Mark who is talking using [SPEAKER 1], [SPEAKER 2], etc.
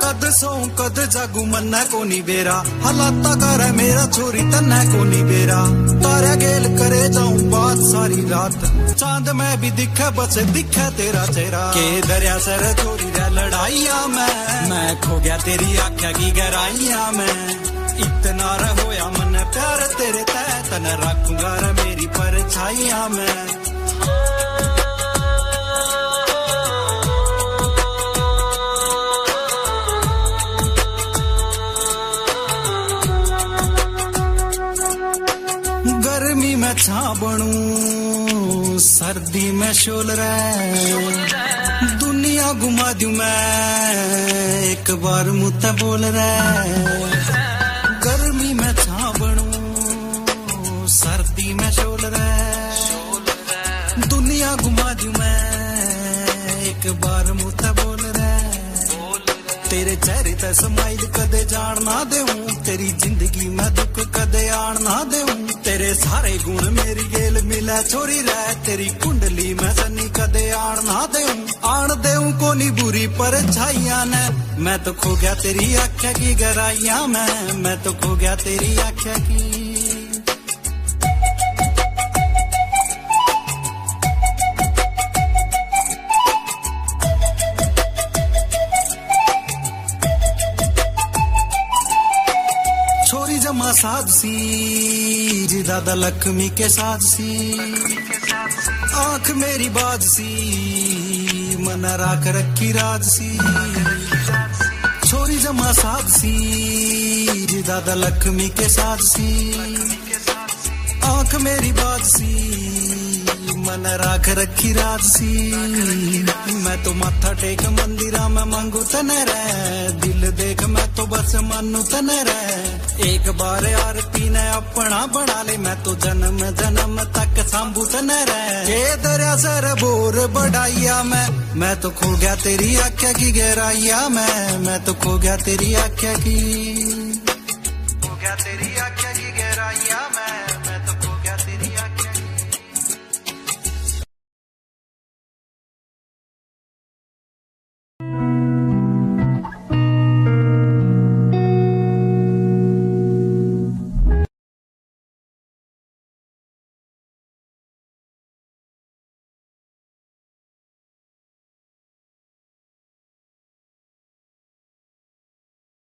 [SPEAKER 1] कद सौ कद जागू मन्ना को नी बेरा हालाता कर मेरा छोरी तन्ना को नी बेरा तारा गेल करे जाऊं बात सारी रात चांद में भी दिखे बस दिखे तेरा चेहरा के दरिया सर छोरी रे लड़ाइया मैं खो गया तेरी आख्या की गहराइया में इतना रहोया मन प्यार तेरे तय तन रखूंगा रे मेरी परछाइया में गर्मी में छा बनू सर्दी में शोल रहे दुनिया घुमा दूं मैं एक बार मुझे बोल रहे गर्मी में छा बनू सर्दी में शोल रहे दुनिया घुमा दूं मैं एक बार मुझे बोल रहे तेरे चेहरे ते स्माइल कदे जान ना देऊं तेरी जिंदगी में दुख कदे आन ना देऊं तेरे सारे गुण मेरी गेल मिला छोरी रह तेरी कुंडली में सनी कदे आन ना देऊं कोनी बुरी परछाइयां ने मैं तो खो गया तेरी आख्या की गहराइयां में मैं तो खो गया तेरी आख्या की जमा साध सी दादा लक्ष्मी के साथ सी आंख मेरी बाज सी मन राख रखी राज सी छोरी जमा साध सी दादा लक्ष्मी के साथ सी आंख मेरी बाज सी मन राख रखी राज सी मैं तो माथा टेक मंदिरा में मांगू तने रे दिल देख मैं तो बस मानू तने रे एक बार आरती ने अपना बना ले मैं तो जन्म जन्म तक सांभू तने रे ये दरिया सर बोर बढ़ाइया मैं तो खो गया तेरी आख्या की गहराइया मैं तो खो गया तेरी आख्या की